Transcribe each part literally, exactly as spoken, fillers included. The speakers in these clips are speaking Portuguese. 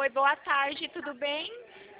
Oi, boa tarde, tudo bem?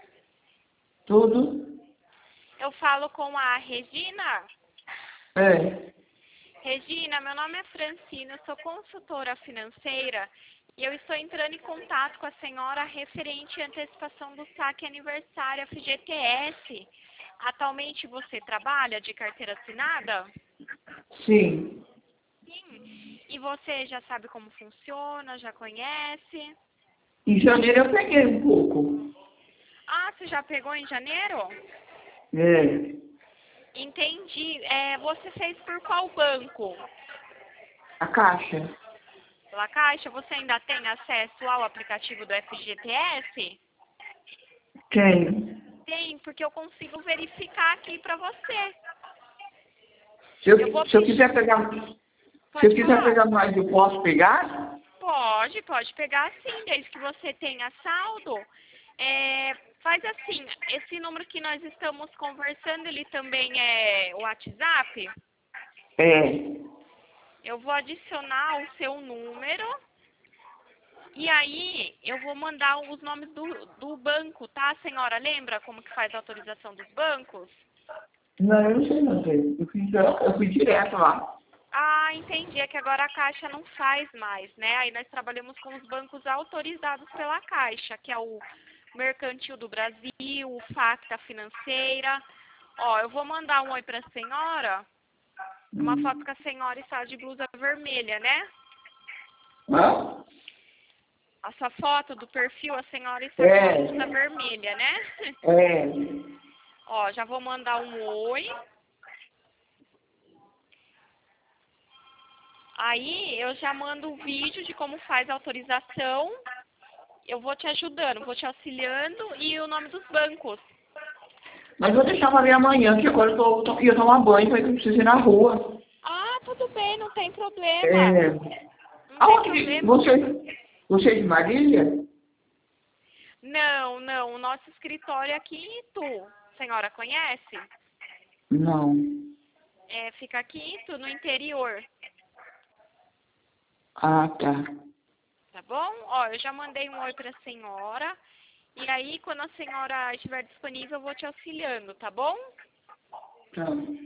Tudo? Eu falo com a Regina. É. Regina, meu nome é Francina, eu sou consultora financeira e eu estou entrando em contato com a senhora referente à antecipação do saque aniversário F G T S. Atualmente você trabalha de carteira assinada? Sim. Sim. E você já sabe como funciona, já conhece? Em janeiro eu peguei um pouco. Ah, você já pegou em janeiro? É. Entendi. É, você fez por qual banco? A caixa? Pela Caixa, você ainda tem acesso ao aplicativo do F G T S? Tenho. Tem, porque eu consigo verificar aqui para você. Se eu, Eu vou se eu pedir. quiser pegar. Se eu Pode quiser falar. pegar mais, eu posso pegar? Pode, pode pegar sim, desde que você tenha saldo. É, faz assim, esse número que nós estamos conversando, ele também é o WhatsApp? É. Eu vou adicionar o seu número. E aí, eu vou mandar os nomes do, do banco, tá, senhora? Lembra como que faz a autorização dos bancos? Não, eu não sei não, sei. Eu fui, eu fui direto lá. Ah, entendi. É que agora a Caixa não faz mais, né? Aí nós trabalhamos com os bancos autorizados pela Caixa, que é o Mercantil do Brasil, o Facta Financeira. Ó, eu vou mandar um oi pra senhora. Uma foto Hum. que a senhora está de blusa vermelha, né? Hã? A sua foto do perfil, a senhora está com uma É. blusa vermelha, né? É. Ó, já vou mandar um oi. Aí eu já mando o vídeo de como faz a autorização. Eu vou te ajudando, vou te auxiliando e o nome dos bancos. Mas vou deixar pra ver amanhã, que agora eu tô, tô, ia tomar banho, porque eu preciso ir na rua. Ah, tudo bem, não tem problema. É. Não tem Aonde? problema. Você, você é de Marília? Não, não, o nosso escritório é aqui em Itu. A senhora conhece? Não. É, fica aqui em Itu, no interior. Ah, tá. Tá bom? Ó, eu já mandei um oi pra senhora. E aí, quando a senhora estiver disponível, eu vou te auxiliando, tá bom? Tá.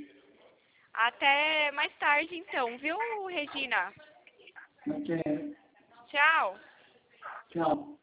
Até mais tarde, então, viu, Regina? Até. Tchau. Tchau.